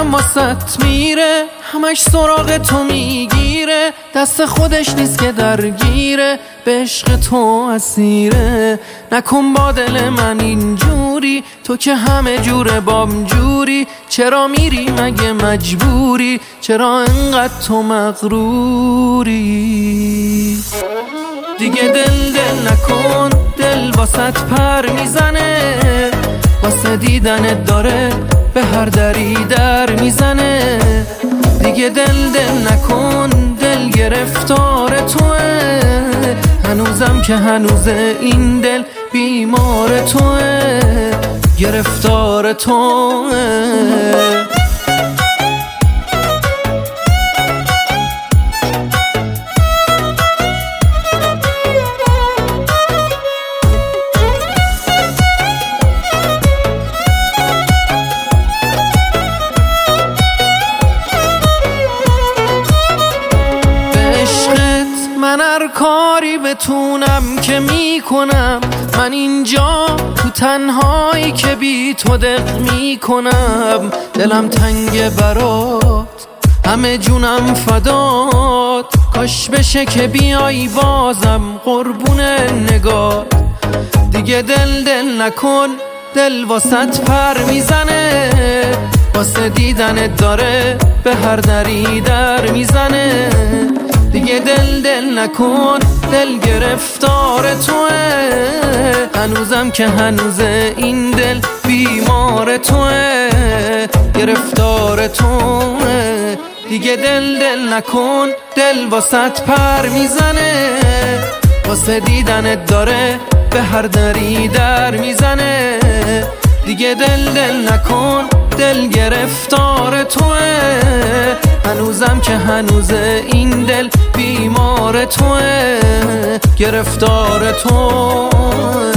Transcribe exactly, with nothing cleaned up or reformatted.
دلم واسط میره، همش سراغ تو میگیره، دست خودش نیست که درگیره، به عشق تو اسیره. نکن با دل من اینجوری، تو که همه جوره بام جوری، چرا میری مگه مجبوری، چرا انقدر تو مغروری؟ دیگه دل دل نکن، دل واسط پر میزنه، واسه دیدنت داره به هر دری در میزنه. دیگه دل دل نکن، دل گرفتار توه، هنوزم که هنوزه این دل بیمار توه، گرفتار توه. من هر کاری بتونم که میکنم، من اینجا تو تنهایی که بی تو دق میکنم. دلم تنگ برات، همه جونم فدات، کاش بشه که بیایی بازم قربون نگاه. دیگه دل دل نکن، دل واسط پر میزنه، واسه دیدنت داره به هر دری در میزنه. دیگه دل دل نکن، دل گرفتار توه، هنوزم که هنوزه این دل بیمار توه، گرفتار توه. دیگه دل دل نکن، دل واسط پر میزنه، واسه دیدنت داره به هر دری در میزنه. دیگه دل دل نکن، دل گرفتار توه، هنوزم که هنوزه این دل بیمار توه، گرفتار توه.